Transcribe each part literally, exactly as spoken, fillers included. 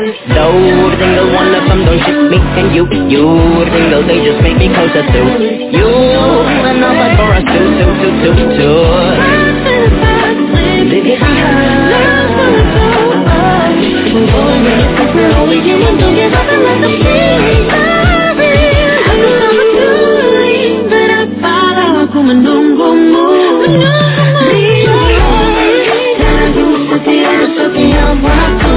Though the single one of them don't ship me and you, you the single they just make me closer to you. And I'm like for us two, two, two, two, two. Leave it behind. We're going in it 'cause we're only human. Don't give up and let them see. Aku menunggumu. Tunggu setiap setiap waktu.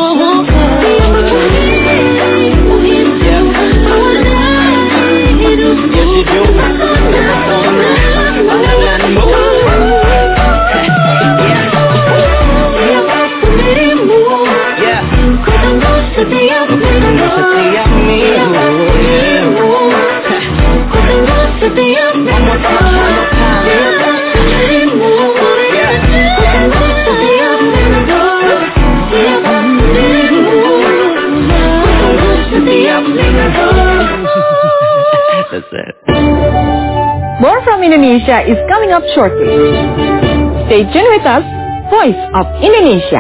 More from Indonesia is coming up shortly. Stay tuned with us, Voice of Indonesia.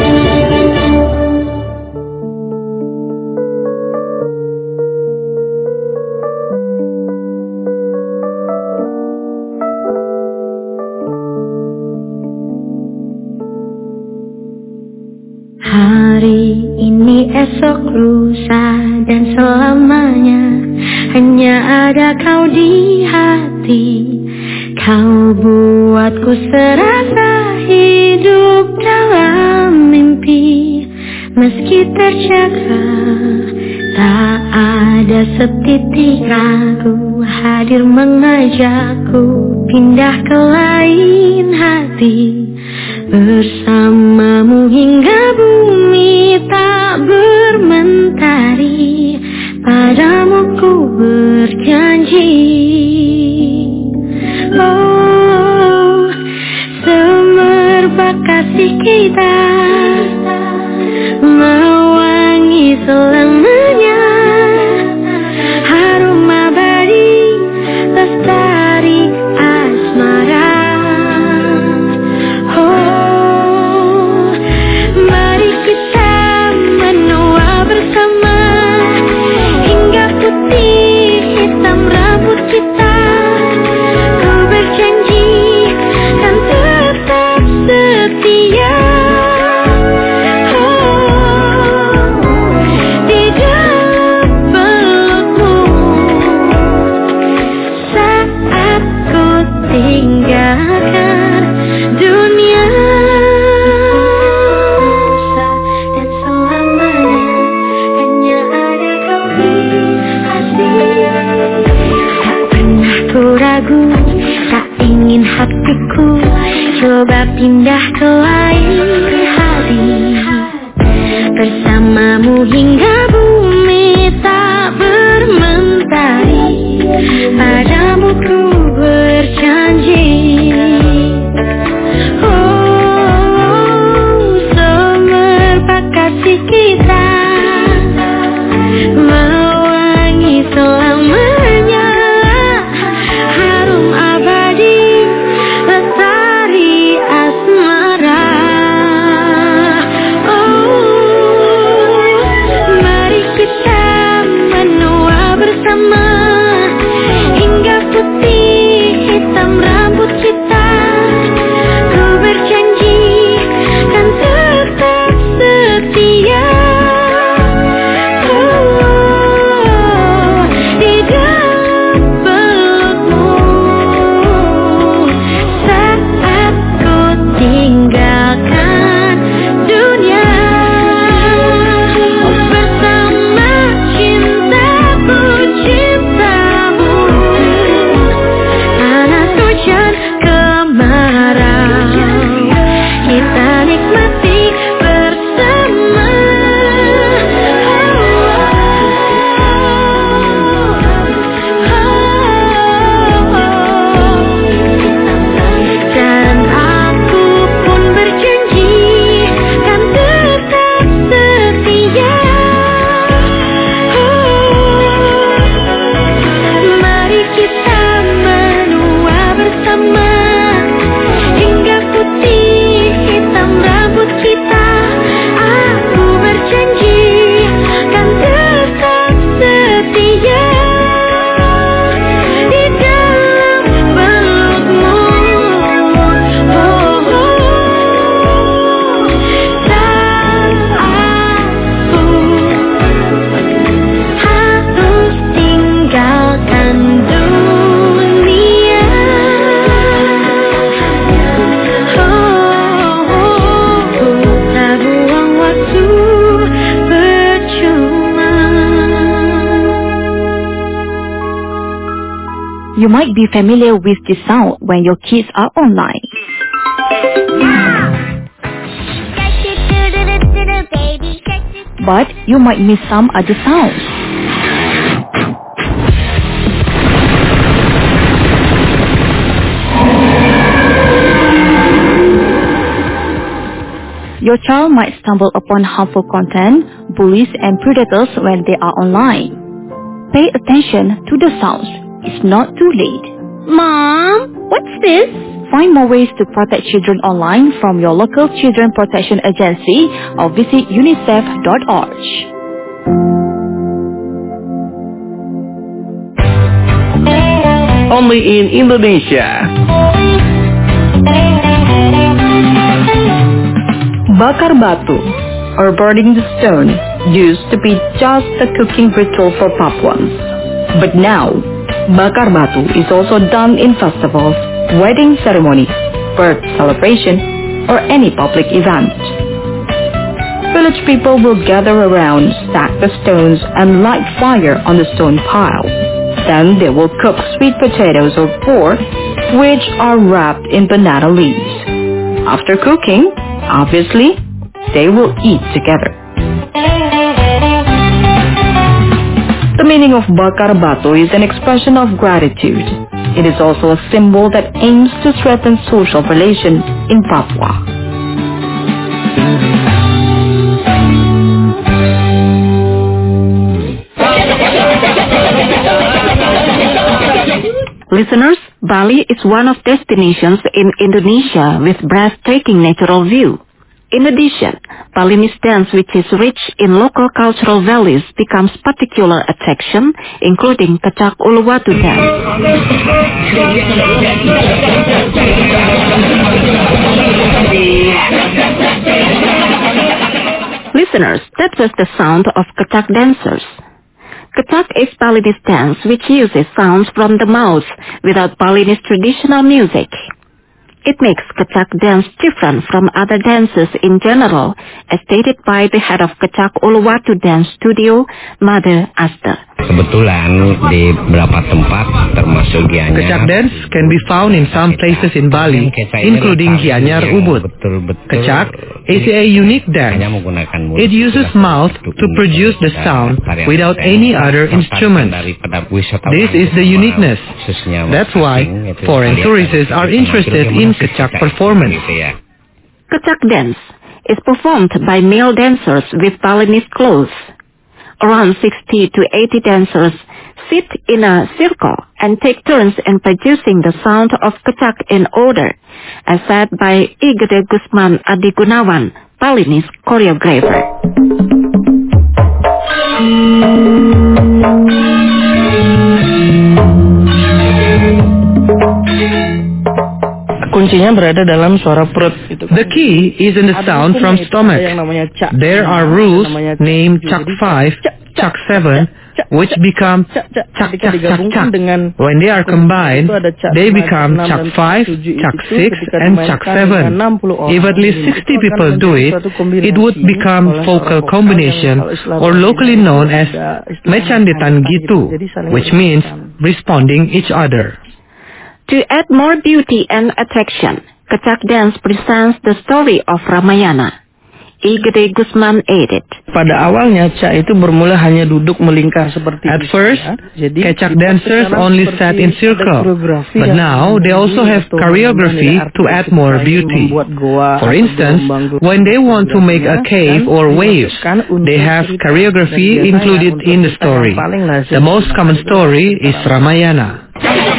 Hari ini, esok, lusa, dan selamanya hanya ada kau di hati. Kau buatku serasa hidup dalam mimpi. Meski terjaga, tak ada setitik ragu. Hadir mengajakku pindah ke lain hati. Bersamamu hingga bumi tak bermentari. Padamu ku berjanji. Oh, semerbak kasih kita mewangi selamanya. Harum abadi lestari asmara. Oh, mari kita menua bersama hingga putih hitam rambut kita. Ku berjanji kan tetap setia. Oh, di dalam pelukmu saat ku tinggalkan dunia. Dan selamanya hanya ada kau di hati. Tak pernah ku ragu, tak ingin hatiku coba pindah ke lain hari. Bersamamu hingga bumi tak bermentari. Padamu ku berjanji. Oh, semerbak kasih kita mewangi selamanya. Harum abadi lestari asmara. Oh, You might be familiar with this sound when your kids are online. But you might miss some other sounds. Your child might stumble upon harmful content, bullies and predators when they are online. Pay attention to the sounds. It's not too late. Mom, what's this? Find more ways to protect children online from your local children protection agency or visit unicef dot org. Only in Indonesia. Bakar batu, or burning the stone, used to be just a cooking ritual for Papuans. But now, bakar batu is also done in festivals, wedding ceremonies, birth celebration, or any public event. Village people will gather around, stack the stones, and light fire on the stone pile. Then they will cook sweet potatoes or pork, which are wrapped in banana leaves. After cooking, obviously, they will eat together. The meaning of bakar batu is an expression of gratitude. It is also a symbol that aims to strengthen social relations in Papua. Listeners, Bali is one of destinations in Indonesia with breathtaking natural view. In addition, Balinese dance, which is rich in local cultural values, becomes particular attraction, including Kecak Uluwatu dance. Listeners, that was the sound of Kecak dancers. Kecak is Balinese dance which uses sounds from the mouth without Balinese traditional music. It makes Kecak dance different from other dances in general, as stated by the head of Kecak Uluwatu Dance Studio, Mother Asta. Kebetulan di beberapa tempat termasuk Gianyar. Kecak dance can be found in some places in Bali, including Gianyar Ubud. Kecak is a unique dance. It uses mouth to produce the sound without any other instrument. This is the uniqueness. That's why foreign tourists are interested in Kecak performance. Kecak dance is performed by male dancers with Balinese clothes. Around sixty to eighty dancers sit in a circle and take turns in producing the sound of Kecak in order, as said by I Gede Gusman Adi Gunawan, Balinese choreographer. Kuncinya berada dalam suara perut. The key is in the sound from stomach. There are rules named Chak five, Chak seven, which become Chak Chak Chak Chak. When they are combined, they become Chak five, Chak six, and Chak seven. If at least sixty people do it, it would become vocal combination, or locally known as Mecandetan Gitu, which means responding each other. To add more beauty and attraction, Kecak dance presents the story of Ramayana. I Gede Gusman added. Pada awalnya, Cak itu bermula hanya duduk melingkar seperti At first, Kecak dancers only sat in circle, but now they also have choreography to add more beauty. For instance, when they want to make a cave or waves, they have choreography included in the story. The most common story is Ramayana.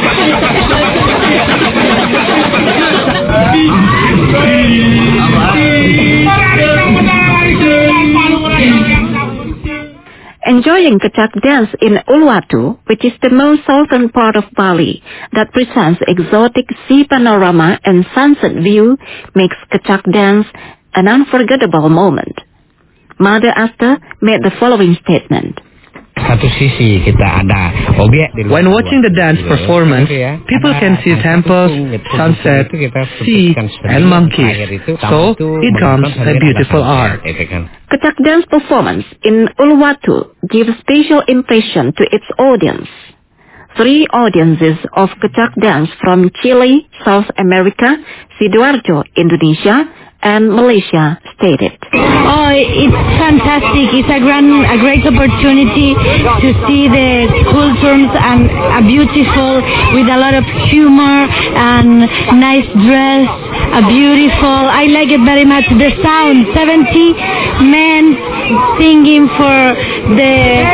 Enjoying Kecak dance in Uluwatu, which is the most southern part of Bali that presents exotic sea panorama and sunset view, makes Kecak dance an unforgettable moment. Mother Asta made the following statement. Satu sisi kita ada objek. When watching the dance performance, people can see temples, sunset, sea, and monkeys. So it becomes a beautiful art. Kecak dance performance in Uluwatu gives special impression to its audience. Three audiences of Kecak dance from Chile, South America, Sidoarjo, Indonesia, and Malaysia stated. Oh, it's fantastic. It's a grand, a great opportunity to see the cultures and a beautiful, with a lot of humor and nice dress, a beautiful. I like it very much. The sound, seventy men singing for the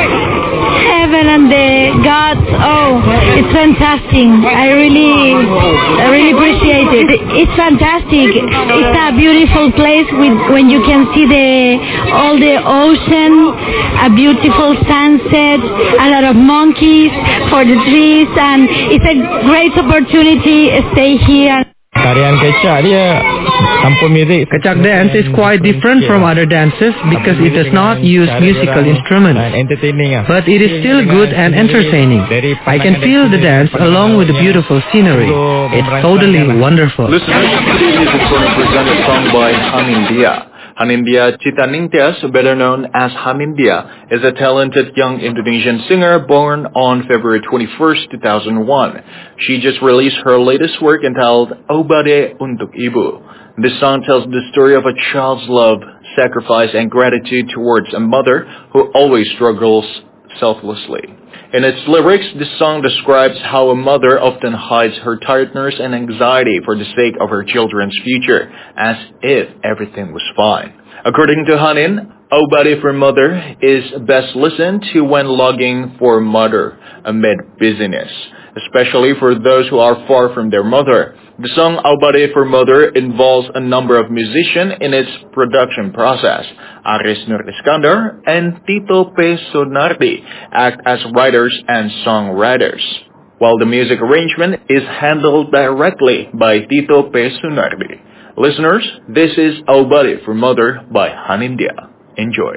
heaven and the gods. Oh, it's fantastic. I really, I really appreciate it. It's fantastic. It's a beautiful place with when you can see the all the ocean, a beautiful sunset, a lot of monkeys for the trees, and it's a great opportunity to stay here. Tarian kecak dia tanpa muzik. Kecak dance is quite different from other dances because it does not use musical instruments. But it is still good and entertaining. I can feel the dance along with the beautiful scenery. It's totally wonderful. Listeners, this is going to present a song by Hanindya. Hanindya Citaningtyas, better known as Hanindya, is a talented young Indonesian singer born on February twenty-first, two thousand one. She just released her latest work entitled Obade Untuk Ibu. This song tells the story of a child's love, sacrifice, and gratitude towards a mother who always struggles selflessly. In its lyrics, the song describes how a mother often hides her tiredness and anxiety for the sake of her children's future, as if everything was fine. According to Hanin, Obade for Mother is best listened to when logging for mother amid busyness, especially for those who are far from their mother. The song Obade for Mother involves a number of musicians in its production process. Aris Nur Iskandar and Tito P. Sunardi act as writers and songwriters, while the music arrangement is handled directly by Tito P. Sunardi. Listeners, this is Obade for Mother by Hanindya. Enjoy.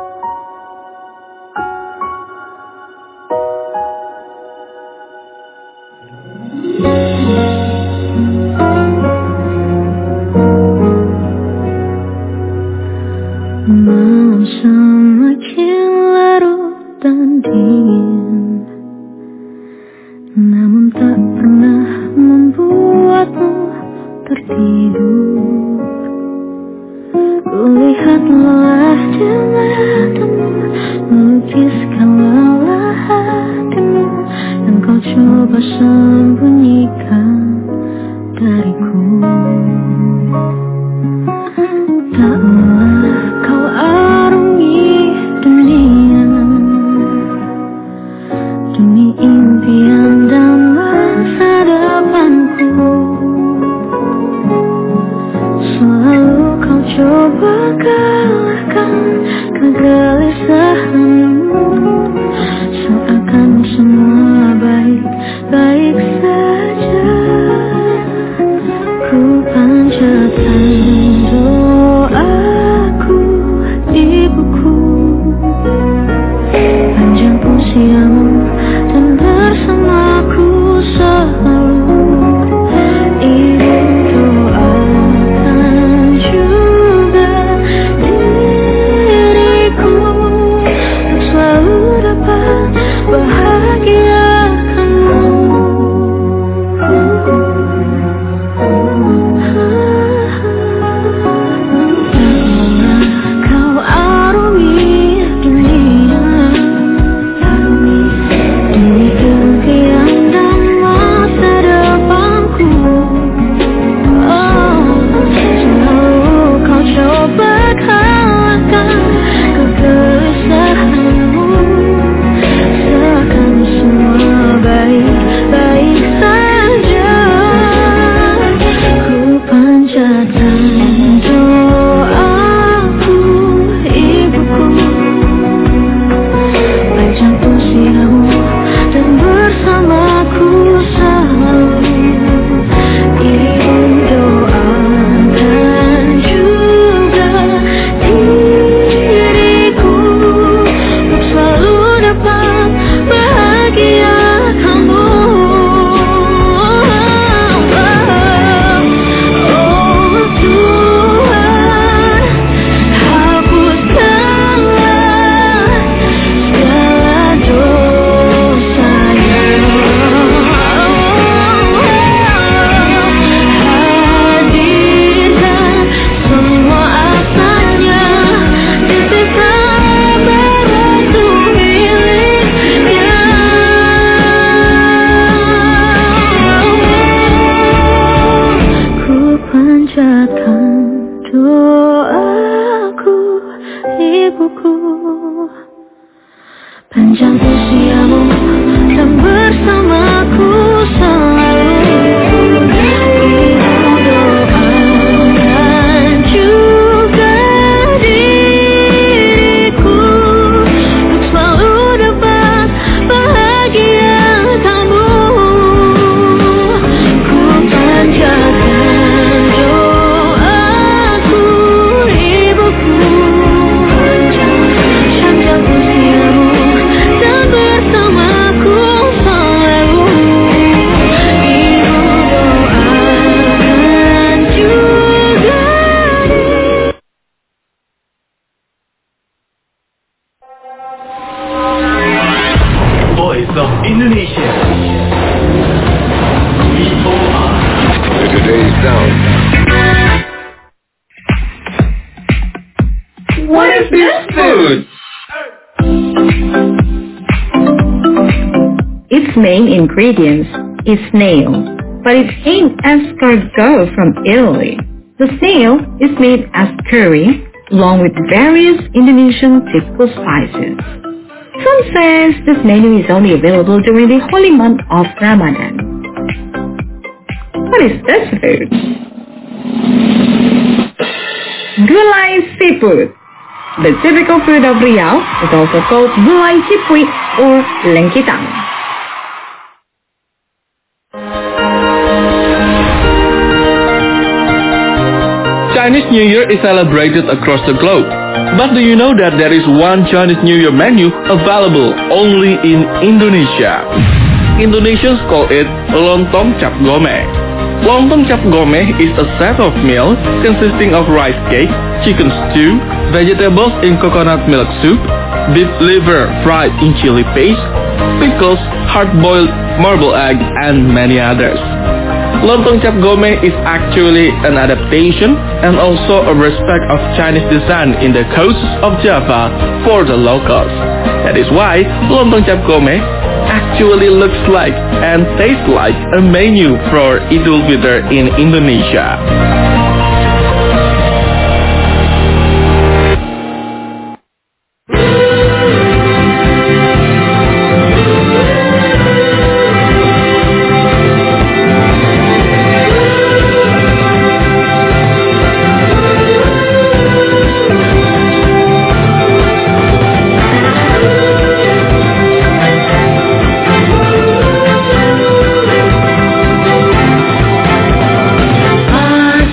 Malam semakin larut dan dingin, namun tak pernah membuatmu tertidur. Kulihat lelah dengan Sepanjang usiamu dan bersamaku selalu. Ibu doa dan juga diriku untuk selalu dapat bahagia kamu. Ku panjatkan doaku ibuku. Sepanjang usiamu dan bersamaku selalu. Ibu doakan juga Voice of Indonesia. V O R. Today's sound. What is this food? Its main ingredients is snail, but it's named escargot from Italy. The snail is made as curry, along with various Indonesian typical spices. Some says this menu is only available during the holy month of Ramadan. What is this food? Gulai seafood. The typical food of Riau is also called gulai cipui or lengkitang. Chinese New Year is celebrated across the globe. But do you know that there is one Chinese New Year menu available only in Indonesia? Indonesians call it lontong cap gomeh. Lontong cap gomeh is a set of meal consisting of rice cake, chicken stew, vegetables in coconut milk soup, beef liver fried in chili paste, pickles, hard-boiled marble egg, and many others. Lontong cap gomeh is actually an adaptation and also a respect of Chinese design in the coasts of Java for the locals. That is why lontong cap gomeh actually looks like and tastes like a menu for Idul Fitr in Indonesia. our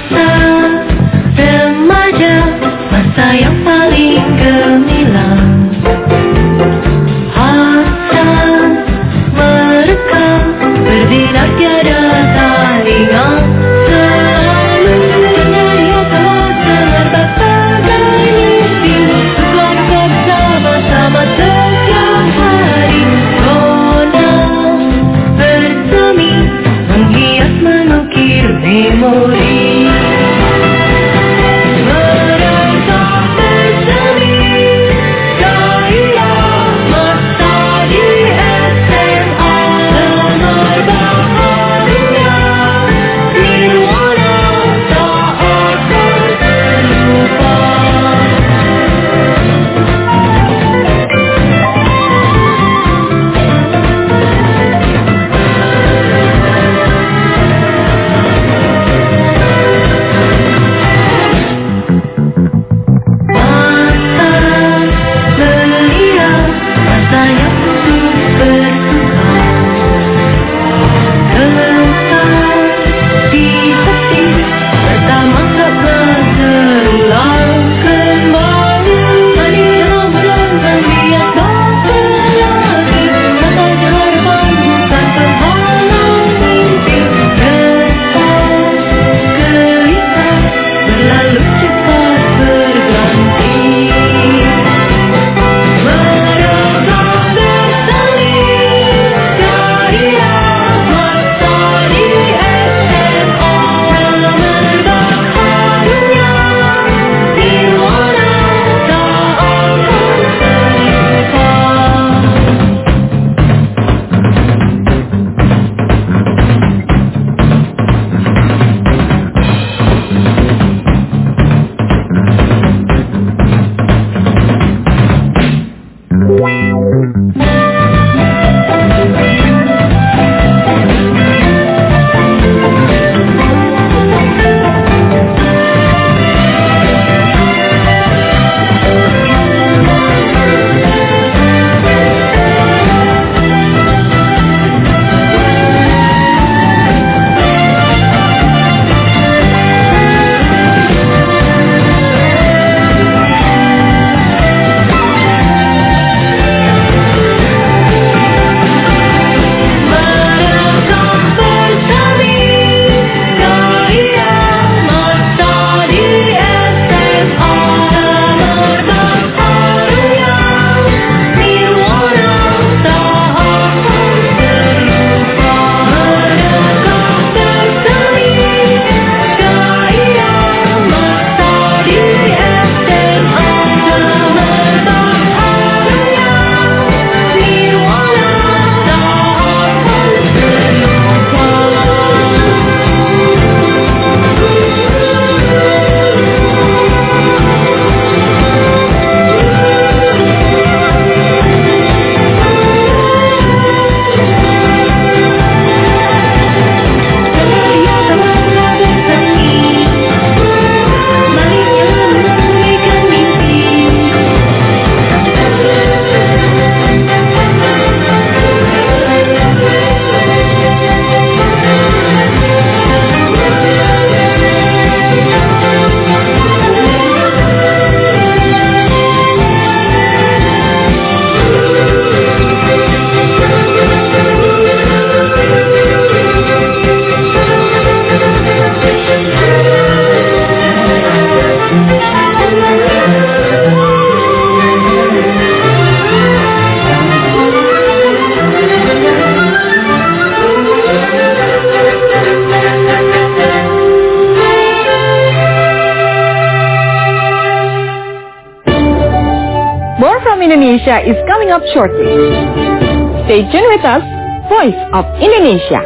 Indonesia is coming up shortly. Stay tuned with us, Voice of Indonesia.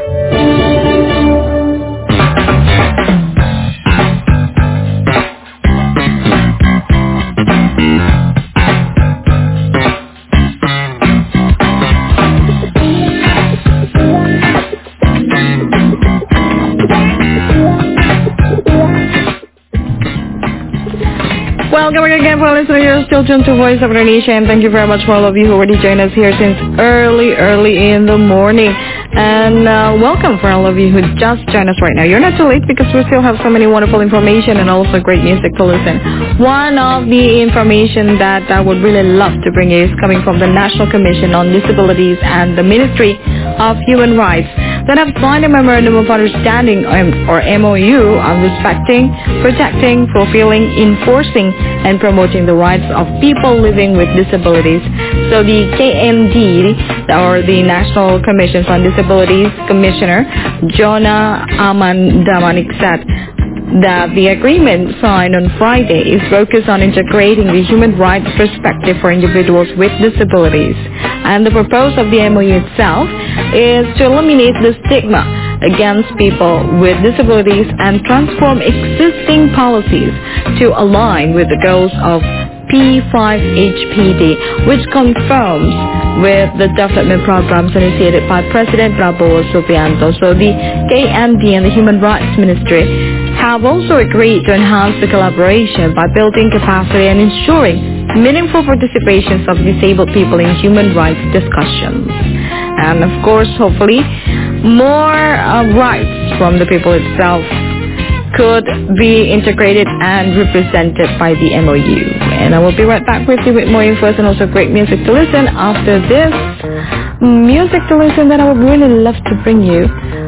Welcome again, for listeners. You're still tuned to Voice of Indonesia, and thank you very much for all of you who already joined us here since early, early in the morning. And uh, welcome for all of you who just joined us right now. You're not too late because we still have so many wonderful information and also great music to listen. One of the information that I would really love to bring you is coming from the National Commission on Disabilities and the Ministry of Human Rights that have signed a Memorandum of Understanding, or M O U, on respecting, protecting, fulfilling, enforcing, and promoting the rights of people living with disabilities. So the K M D, or the National Commission on Disabilities Commissioner, Jonah Aman Damanik, said that the agreement signed on Friday is focused on integrating the human rights perspective for individuals with disabilities. And the purpose of the M O U itself is to eliminate the stigma against people with disabilities and transform existing policies to align with the goals of P five H P D, which conforms with the development programs initiated by President Prabowo Subianto. So the K M D and the Human Rights Ministry have also agreed to enhance the collaboration by building capacity and ensuring meaningful participations of disabled people in human rights discussions. And of course, hopefully, more uh, rights from the people itself could be integrated and represented by the M O U. And I will be right back with you with more info and also great music to listen after this music to listen that I would really love to bring you.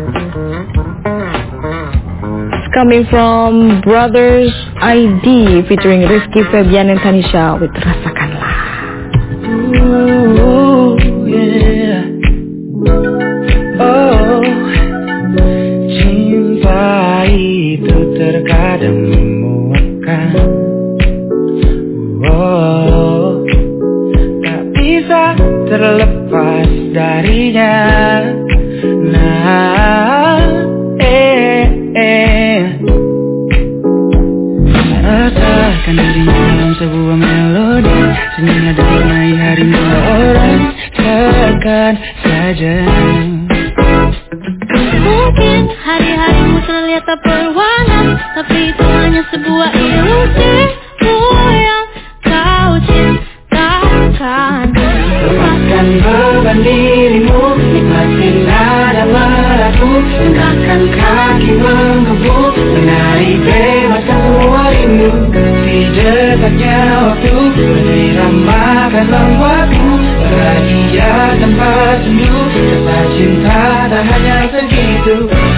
It's coming from Brothers I D featuring Rizky Febian and Tanisha with Rasakanlah. Ooh, yeah. Oh, cinta itu terkadang memuakkan. Oh, tak bisa terlepas darinya. Nah, eh, eh. Rasakan dirinya dalam sebuah melodi, senyumnya dari harimu orang seakan saja. Mungkin hari-harimu terlihat tak berwarna, tapi itu hanya sebuah ilusimu yang kau ciptakan. Lepaskan beban dirimu, nikmati nada meragu, langkahkan kaki menggebu, menari bebaskan semua rindu. Di dekatnya waktu, meniramakan waktu, bahagia tanpa sendu, rasa cinta tak hanya segitu.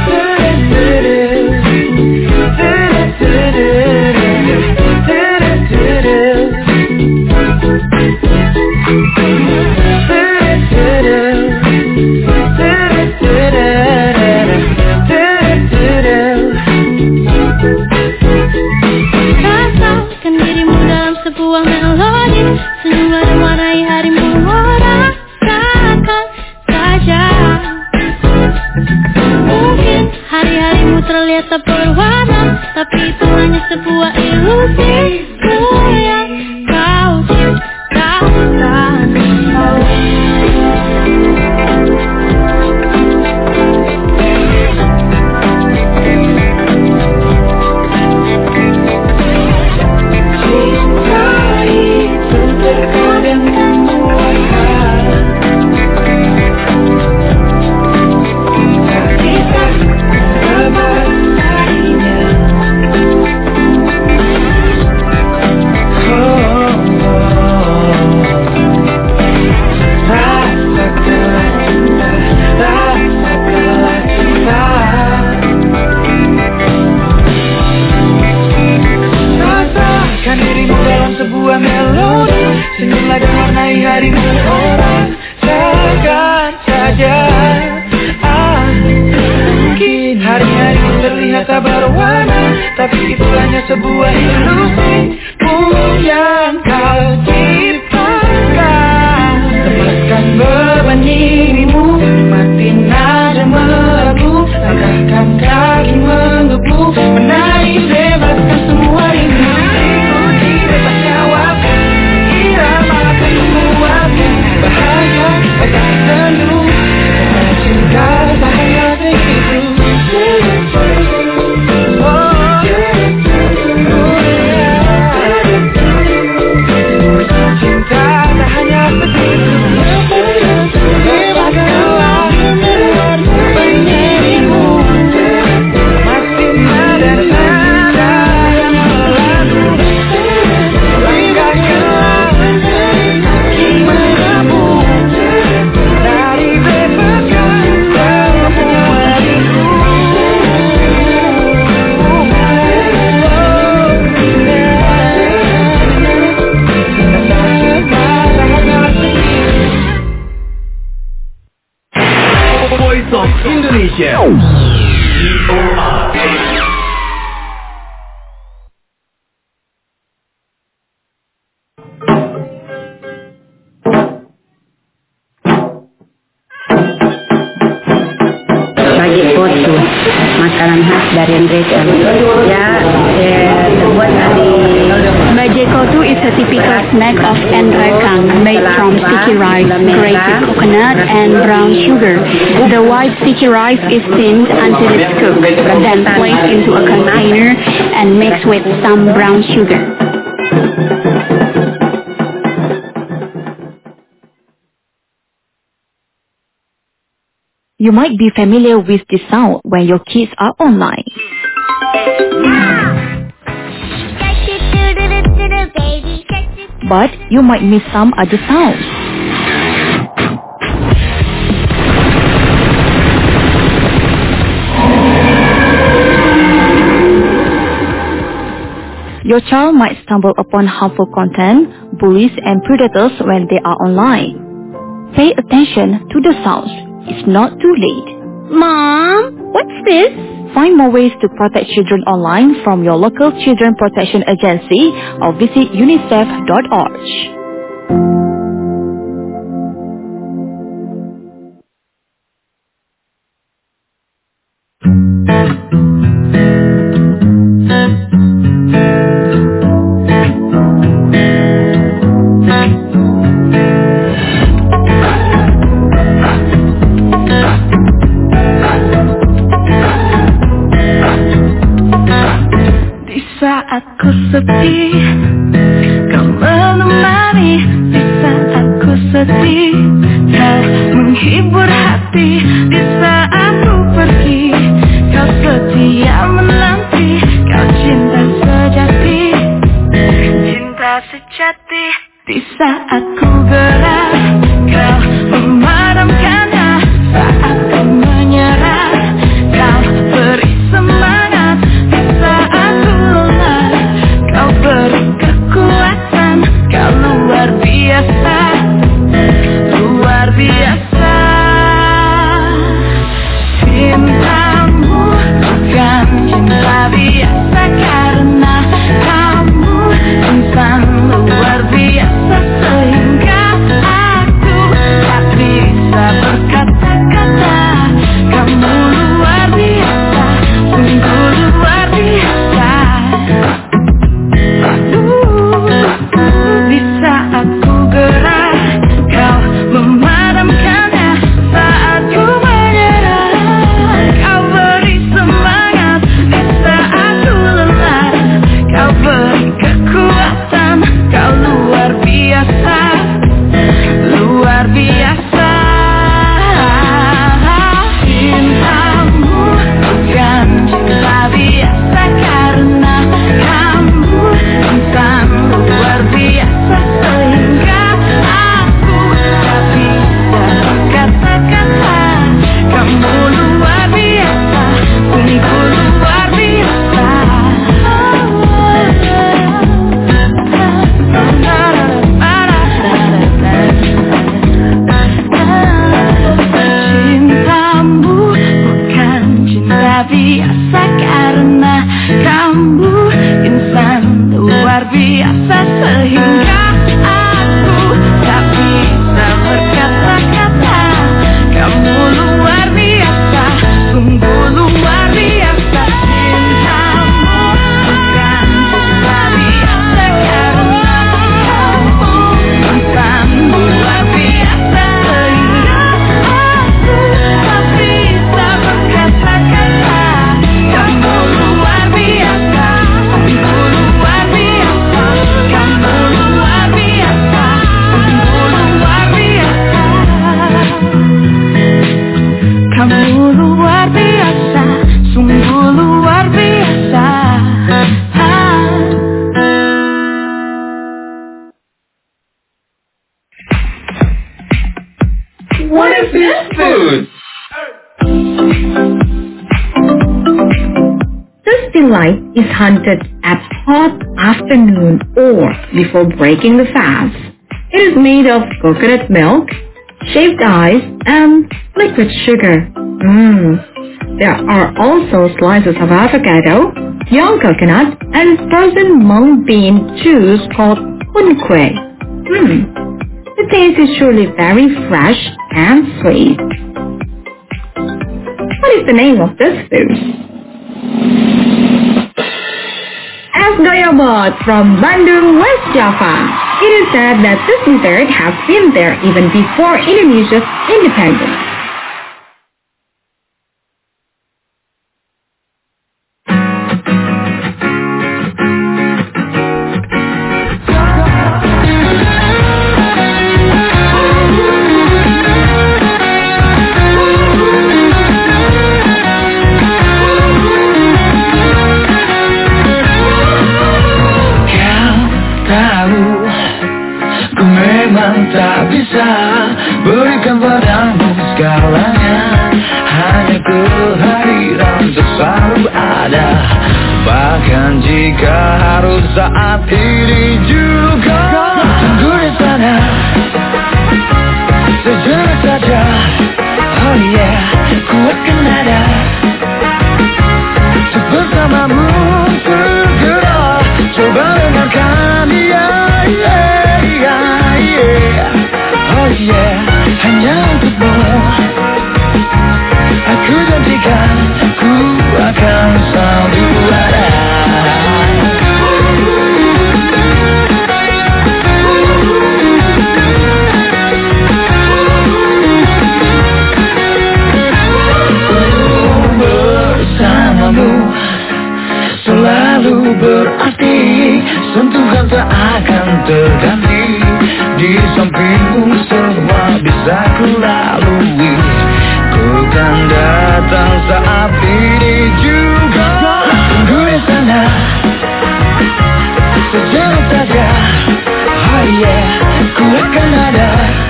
Rasakan dirimu dalam sebuah melodi, senyumlah dan warnai harimu orang seakan saja. Mungkin hari-harimu terlihat tak berwarna, tapi itu hanya sebuah ilusimu yang kau ciptakan. Senyumlah dan warnai harimu orang seakan saja. Ah, mungkin hari-harimu terlihat tak berwarna, tapi itu hanya sebuah ilusimu yang kau ciptakan. Lepaskan beban dirimu, nikmati nada meragu, langkahkan kaki menggebu, menari bebaskan semua rindu. Ikuti bebasnya waktu, bahagia, tak sendu, rasa cinta tak hanya begitu. Cinta tak hanya begitu. Bebaskanlah pendirimu, masih ada nada yang melagu, langkahkanlah kaki menggebu, dari bebaskan semua rindu. Voice of Indonesia. Bajekotu, makanan khas dari Indonesia. Ya, eh, terbuat dari Bajekotu is a typical snack of Endrekang made from sticky rice, grated coconut, and brown sugar. The white sticky rice is steamed until it's cooked, then placed into a container and mixed with some brown sugar. You might be familiar with this sound when your kids are online. But you might miss some other sounds. Your child might stumble upon harmful content, bullies and predators when they are online. Pay attention to the sounds. It's not too late. Mom, what's this? Find more ways to protect children online from your local Children Protection Agency or visit unicef dot org. aku sepi, kau menemani di saat ku sedih, kau menghibur hati di saat ku pergi, kau setia menanti, kau cinta sejati, cinta sejati. Di saat ku gerak, kau memadamkannya, saat ku menyerah, kau beri semangat. Di saat ku lelah, kau beri kekuatan, kau luar biasa, luar biasa. Cintamu bukan cinta biasa, karena kamu insan luar biasa, sehingga aku tak bisa berkata-kata. Kamu luar biasa, sungguh luar biasa. Di saat ku gerak, kau memadamkannya, saat ku menyerah, kau beri semangat. Di saat ku lelah, kau beri kekuatan, kau luar biasa, luar biasa. Cintamu bukan cinta biasa, karena kamu insan luar biasa, sehingga aku tak bisa berkata-kata. Kamu luar biasa, sungguh luar biasa. Cintamu bukan cinta biasa, karena kamu insan luar biasa, sehingga aku tak bisa berkata-kata. Kamu luar biasa, sungguh luar biasa. Cintamu bukan cinta biasa, karena kamu insan luar biasa, sehingga aku tak bisa berkata-kata. Kamu luar biasa, sungguh luar biasa. Kamu luar biasa, sungguh luar biasa. Kamu luar biasa, sungguh luar biasa. What is this food? This delight is hunted at hot afternoon or before breaking the fast. It is made of coconut milk, shaved ice, and liquid sugar. Mmm. There are also slices of avocado, young coconut, and frozen mung bean juice called hunkwe. Mmm. The taste is surely very fresh and sweet. What is the name of this food? Ask Gayabot from Bandung, West Java. It is said that this dessert has been there even before Indonesia's independence. Tak bisa berikan padamu segalanya, hanya kehadiran selalu ada. Bahkan jika harus saat ini juga, tunggu di sana sejenak saja. Oh yeah, kuatkan nada bersamamu segera. Coba dengarkan dia, yeah, yeah, yeah. Oh yeah, hanya untukmu. Aku janjikan ku akan selalu ada. Bersamamu selalu berarti. terganti. Di sampingmu semua bisa ku lalui. Ku kan datang saat ini juga. Tunggu di sana sejenak saja. Oh yeah, ku akan ada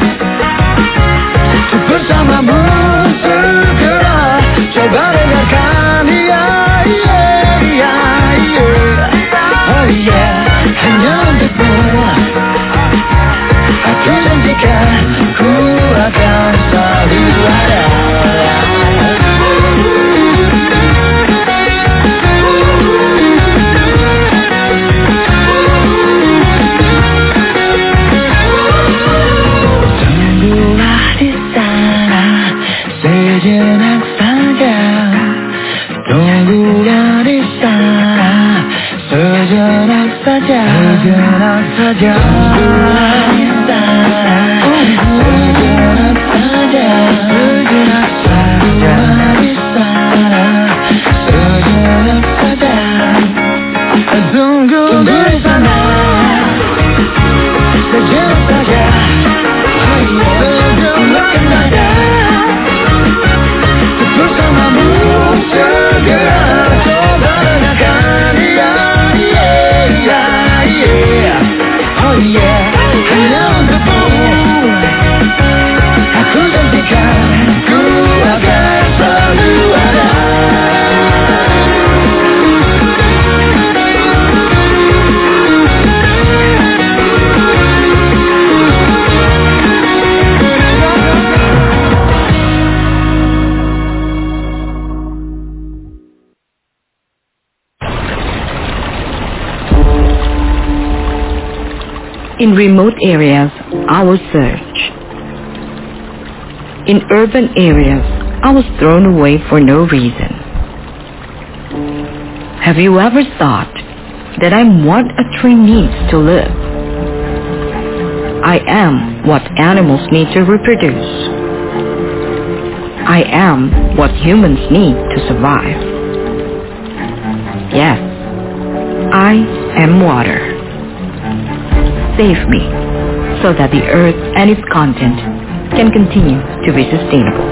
bersamamu segera. Coba dengarkan, yeah, yeah, yeah, yeah. Oh yeah, hanya untukmu aku janjikan, ku akan selalu ada. Tunggulah di sana sejenak saja. Tunggulah di sana sejenak saja. Sejenak saja. Tunggulah di sana sejenak saja. Sejenak saja. Di sana sejenak saja. Tunggu di sana sejenak saja. Sejenak saja. Bersamamu segera. Coba dengarkan, yeah, yeah, yeah, yeah. Oh yeah, hanya untukmu aku janjikan, ku akan selalu ada. In remote areas, I was searched. In urban areas, I was thrown away for no reason. Have you ever thought that I'm what a tree needs to live? I am what animals need to reproduce. I am what humans need to survive. Yes, I am water. Save me, so that the earth and its content can continue to be sustainable.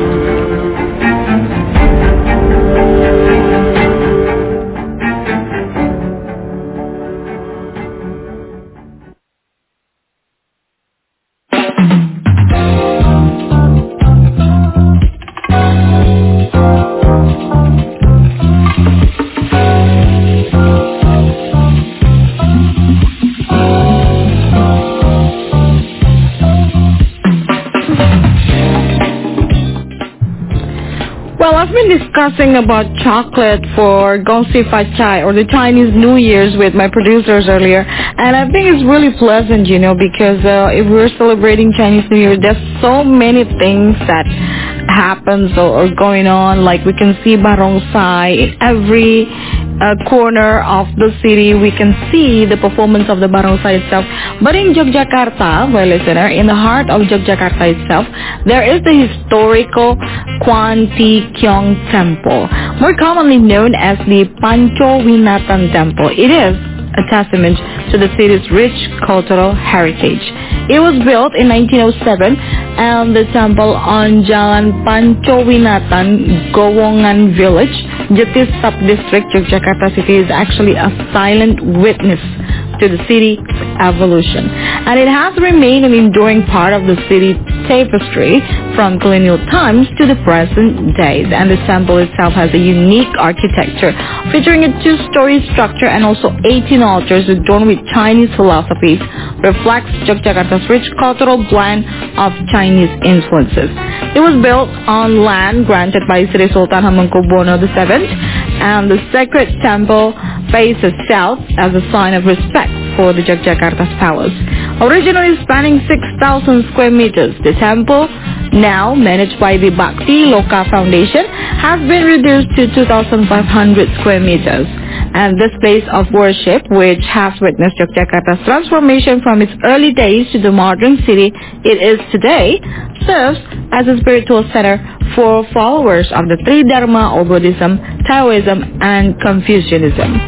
I've been discussing about chocolate for Gong Si Fa Chai or the Chinese New Year's with my producers earlier, and I think it's really pleasant, you know, because uh, if we're celebrating Chinese New Year, there's so many things that happens or, or going on. Like we can see barongsai in every uh, corner of the city. We can see the performance of the barongsai itself. But in Yogyakarta, my listener, in the heart of Yogyakarta itself, there is the historical Kwan Ti Kiong Temple, more commonly known as the Pancho Winatan Temple. It is a testament to the city's rich cultural heritage. It was built in nineteen oh seven, and the temple on Jalan Pancho Winatan, Gowongan Village, Jetis Sub-District, Yogyakarta City, is actually a silent witness to the city's evolution. And it has remained an enduring part of the city tapestry from colonial times to the present days. And the temple itself has a unique architecture featuring a two-story structure and also eighteen altars adorned with Chinese philosophies, reflects Yogyakarta's rich cultural blend of Chinese influences. It was built on land granted by Sri Sultan Hamengkubuwono the seventh, and the sacred temple faces south as a sign of respect for the Yogyakarta's palace. Originally spanning six thousand square meters, the temple, now managed by the Bhakti Loka Foundation, has been reduced to two thousand five hundred square meters. And this place of worship, which has witnessed Yogyakarta's transformation from its early days to the modern city it is today, serves as a spiritual center for followers of the three Dharma or Buddhism, Taoism, and Confucianism.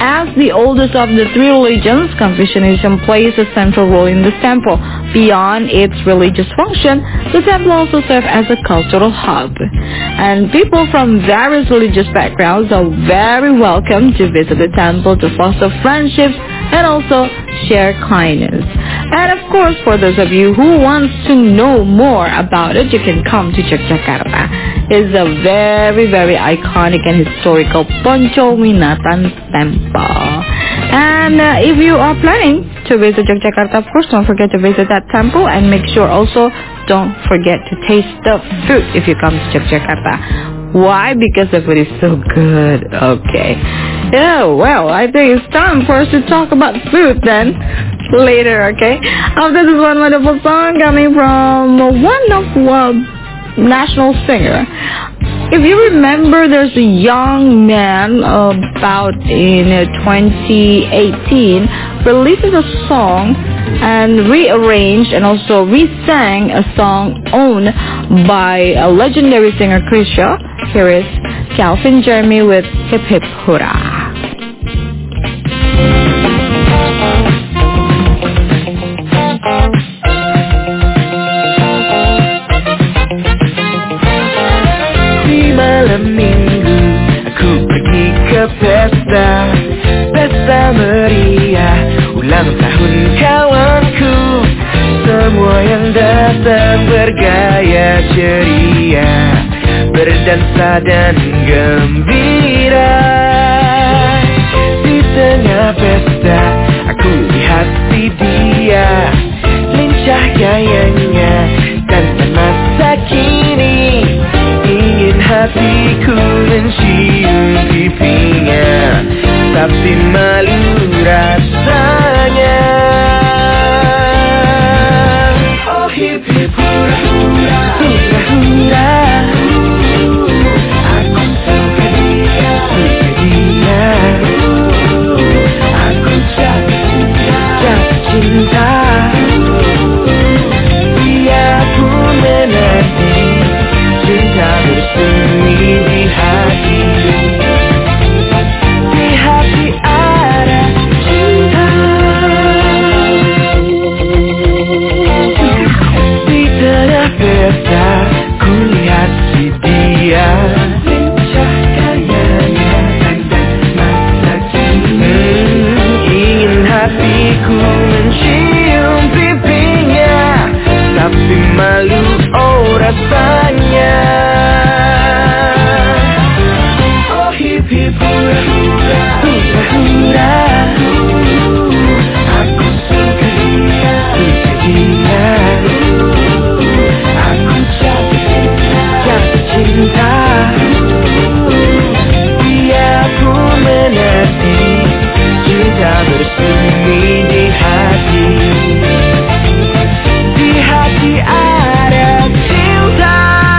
As the oldest of the three religions, Confucianism plays a central role in this temple. Beyond its religious function, the temple also serves as a cultural hub. And people from various religious backgrounds are very welcome to visit the temple to foster friendships and also share kindness. And of course, for those of you who wants to know more about it, you can come to Yogyakarta. It's a very, very iconic and historical Ponco Winatan temple. And uh, if you are planning to visit Yogyakarta, of course, don't forget to visit that temple, and make sure also don't forget to taste the food if you come to Yogyakarta. Why? Because the food is so good. Okay. Yeah, well, I think it's time for us to talk about food then. Later, okay? After this one wonderful song coming from one of uh, national singer. If you remember, there's a young man uh, about in uh, twenty eighteen releases a song and rearranged and also re-sang a song owned by a legendary singer Krisha. Here is Calvin Jeremy with Hip Hip Hurrah. Malam minggu aku pergi ke pesta, pesta meriah ulang tahun kawanku. Semua yang datang bergaya ceria, berdansa dan gembira. Di tengah pesta aku lihat si dia, lincah gayanya dan masa kini. Ingin hatiku mencium pipinya, tapi malu rasanya. Oh hip hip hura hura, hura hura. Aku suka dia, suka dia. Aku jatuh cinta, jatuh cinta. Dia pun menanti cinta bersemi di hati, di hati ada cinta. Di tengah pesta ku lihat si dia, lincah gayanya dan masa kini. Ingin hatiku mencium pipinya, tapi malu oh rasanya. Oh hip hip hura hura, hura hura. Aku suka dia, suka dia. Aku jatuh cinta, jatuh cinta. Dia pun menanti cinta bersemi di hati, di hati ada cinta.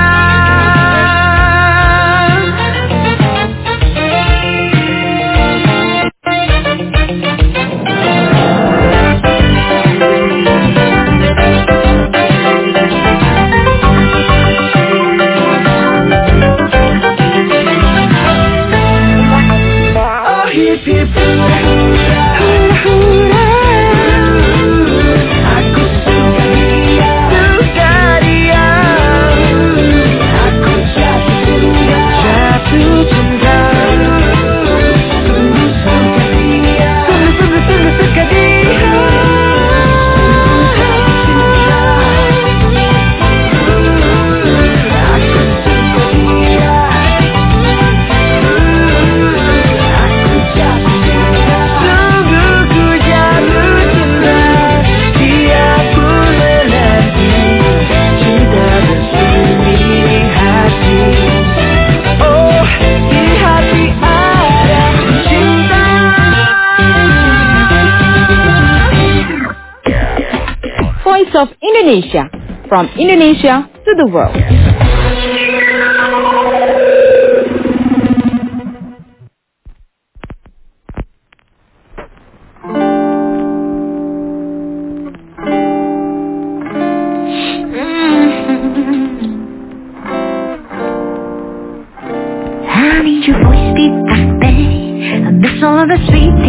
Oh hip hip hura hura, hura hura. Aku suka dia, suka dia. Aku jatuh cinta, jatuh cinta. Sungguh suka dia, sungguh sungguh sungguh suka dia. Aku suka dia, aku jatuh cinta. Sungguh ku jatuh cinta. Dia pun menanti cinta bersemi di hati. Oh, di hati ada cinta. Voice of Indonesia, from Indonesia to the world. I need your voice, baby. I miss all of the sweet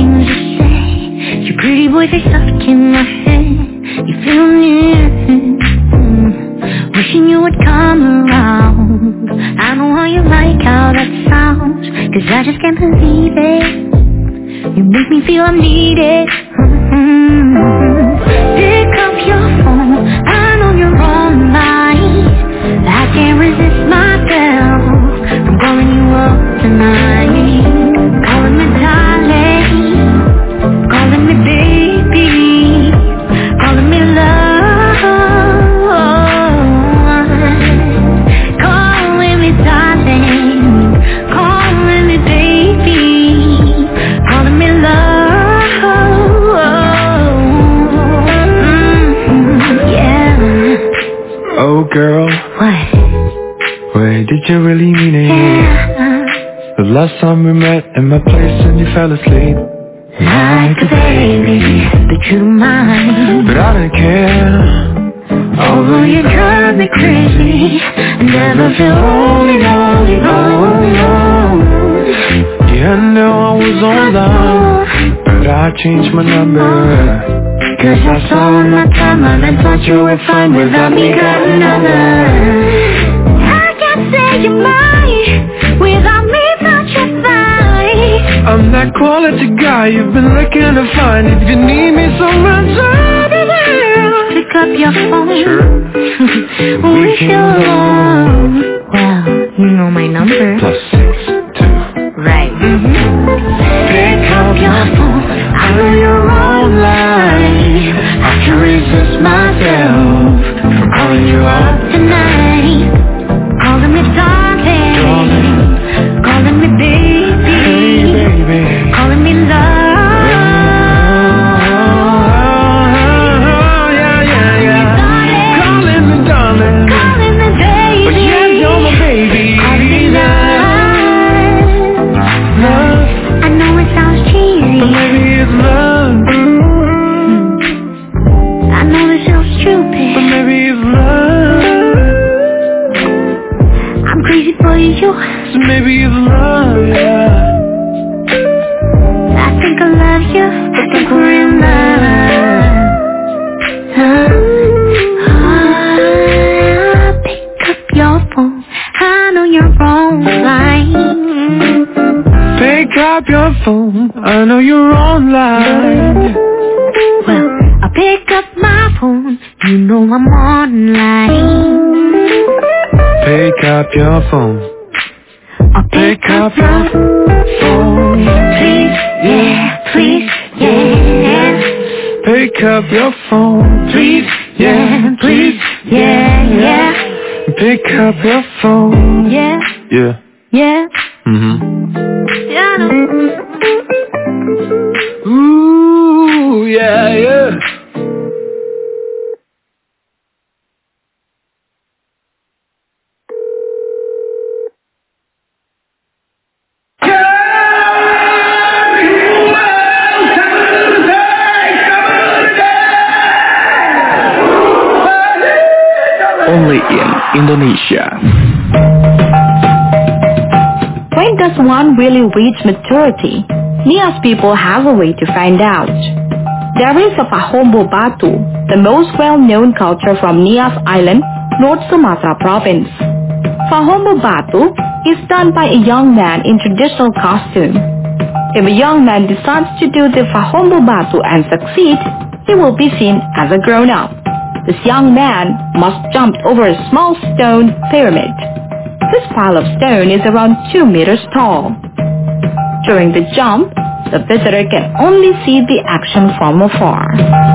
voice is stuck in my head. You feel near, mm. Wishing you would come around. I know how you like how that sounds, 'cause I just can't believe it. You make me feel I'm needed. Mm-hmm. Pick up your phone, I know you're online. I can't resist myself from calling you up tonight. Calling me darling, calling me baby, calling me love, calling me darling, calling me baby, calling me love. Mm-hmm. Yeah. Oh girl, what? Wait, did you really mean it? Yeah. The last time we met in my place and you fell asleep Like a baby, but you don't mind. But I don't care. Although you drive me crazy, I never feel lonely, lonely, lonely, lonely. Yeah, I know I was online, but I changed my number, 'cause I saw on my timeline and thought you were fine without me, got another. I can't say you're mine without me, thought you're fine. I'm that quality guy you've been looking to find. If you need me so much, I'll be there. Pick up your phone. Sure. We feel alone. Well, you know my number. Plus six, two. Right. Mm-hmm. Pick up your phone. I know you're online. I can't resist myself from calling you up tonight. Calling me darling, darling. Calling me baby, hey baby, calling me love. Oh, yeah, yeah, yeah. Calling me darling, calling me baby, but yeah, you're my baby. Calling me love, love. I know it sounds cheesy, But maybe it's love. I know it sounds stupid, But maybe it's love. I'm crazy for you. So maybe it's love, yeah. I think I love you. I think we're in love. Huh? Ah, pick up your phone. I know you're online. Pick up your phone. I know you're online. Well, I'll pick up my phone. You know I'm online. Pick up your phone. I'll pick up your phone. Please, yeah, please, yeah. Pick up your phone. Please, yeah, please, yeah, yeah. Pick up your phone. Yeah, Yeah. yeah. Mm-hmm. Yeah, I know. Ooh, yeah, yeah. Only in Indonesia. When does one really reach maturity? Nias people have a way to find out. There is a Fahombo Batu, the most well-known culture from Nias Island, North Sumatra province. Fahombo Batu is done by a young man in traditional costume. If a young man decides to do the Fahombo Batu and succeed, he will be seen as a grown-up. This young man must jump over a small stone pyramid. This pile of stone is around two meters tall. During the jump, the visitor can only see the action from afar.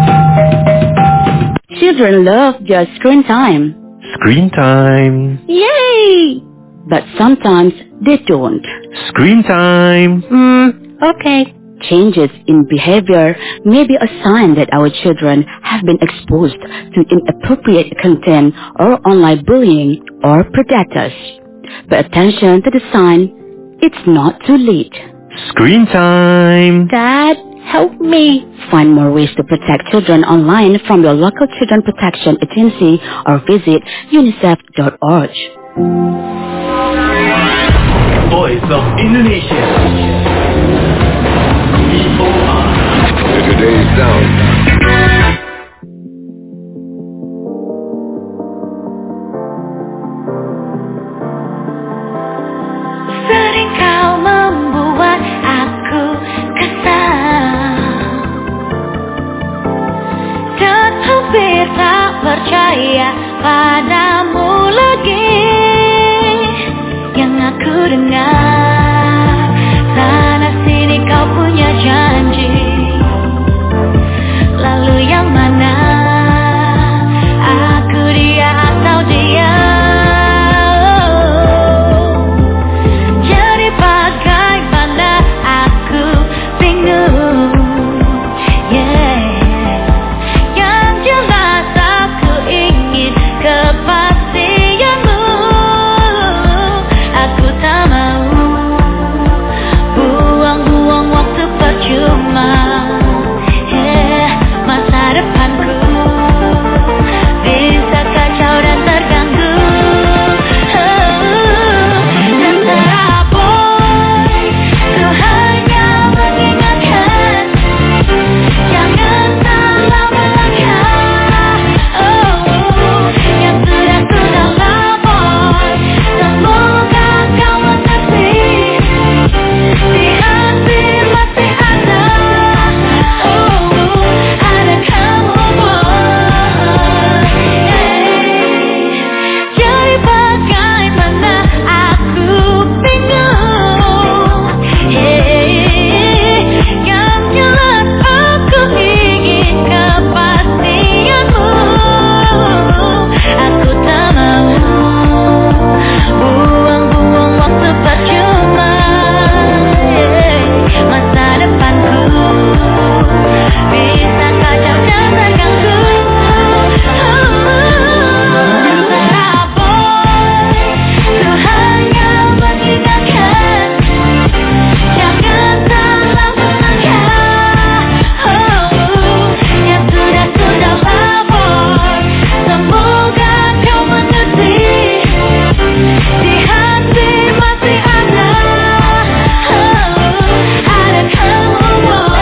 Children love their screen time. Screen time. Yay! But sometimes they don't. Screen time. Hmm, okay. Changes in behavior may be a sign that our children have been exposed to inappropriate content or online bullying or predators. Pay attention to the sign. It's not too late. Screen time. Dad, help me. Find more ways to protect children online from your local children protection agency or visit unicef dot org. Voice of Indonesia. V O R today's sound. Sering kau membuat aku kesal dan hampir tak percaya padamu lagi. Yang aku dengar sana sini kau punya janji, lalu yang mana? Aku dia atau dia? Jadi bagaimana aku bingung. Yeah. Yang jelas aku ingin kepastianmu. Aku tak mau buang-buang waktu percuma. Yeah, masa depanku bisa kacau dan terganggu. Dan teraboi, ku hanya mengingatkan, jangan salah melangkah. Oh, yang sudah-sudah lapor, semoga kau mengerti. Di hati masih ada, oh, ada kamu boy. Jadi bagaimana aku bingung. Yang jelas aku ingin kepastianmu. Aku tak mau buang-buang waktu percuma. Masa depanku bisa kacau dan terganggu. Dan teraboi, ku hanya mengingatkan, jangan salah melangkah. Oh, yang sudah-sudah lapor, semoga kau mengerti. Di hati masih ada, oh, ada kamu boy.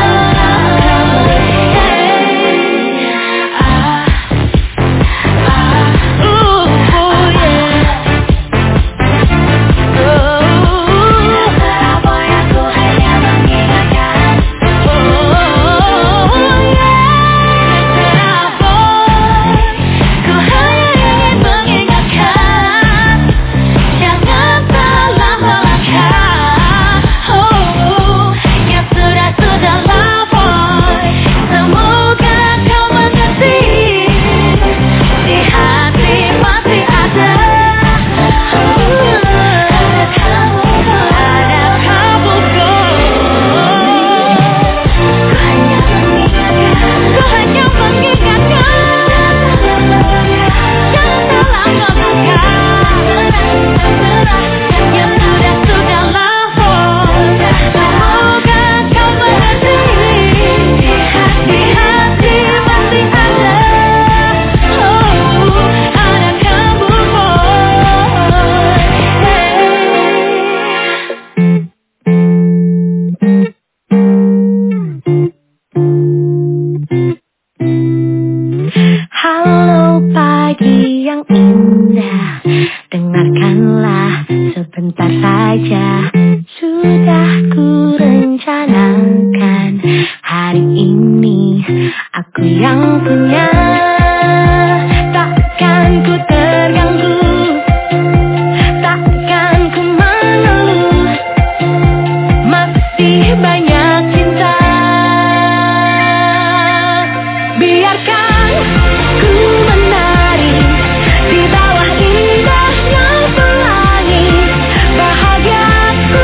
Halo pagi yang indah, dengarkanlah sebentar saja. Sudah ku rencanakan hari ini aku yang punya. Takkan ku terganggu, takkan ku mengeluh, masih banyak cinta. Biarkan ku menari di bawah indahnya pelangi, bahagiaku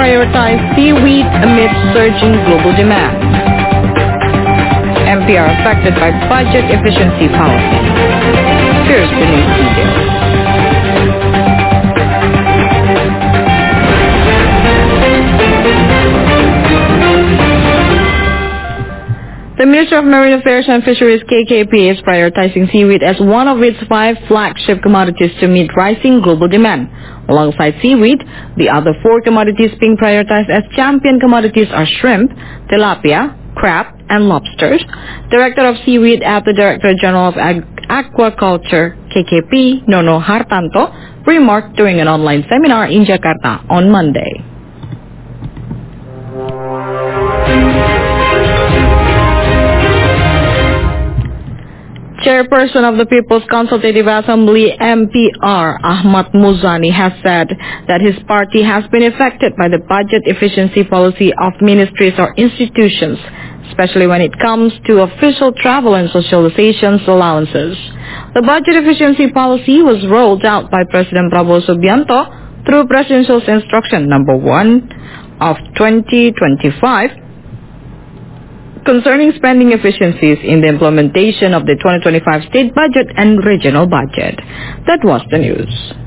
prioritize seaweed amid surging global demand. M P are affected by budget efficiency policy. Here's the news details. The Ministry of Marine Affairs and Fisheries K K P is prioritizing seaweed as one of its five flagship commodities to meet rising global demand. Alongside seaweed, the other four commodities being prioritized as champion commodities are shrimp, tilapia, crab, and lobsters. Director of Seaweed at the Director General of Ag- Aquaculture, K K P, Nono Hartanto, remarked during an online seminar in Jakarta on Monday. Chairperson of the People's Consultative Assembly, M P R, Ahmad Muzani, has said that his party has been affected by the budget efficiency policy of ministries or institutions, especially when it comes to official travel and socialization allowances. The budget efficiency policy was rolled out by President Prabowo Subianto through Presidential Instruction Number one of twenty twenty-five, concerning spending efficiencies in the implementation of the twenty twenty-five state budget and regional budget. That was the news.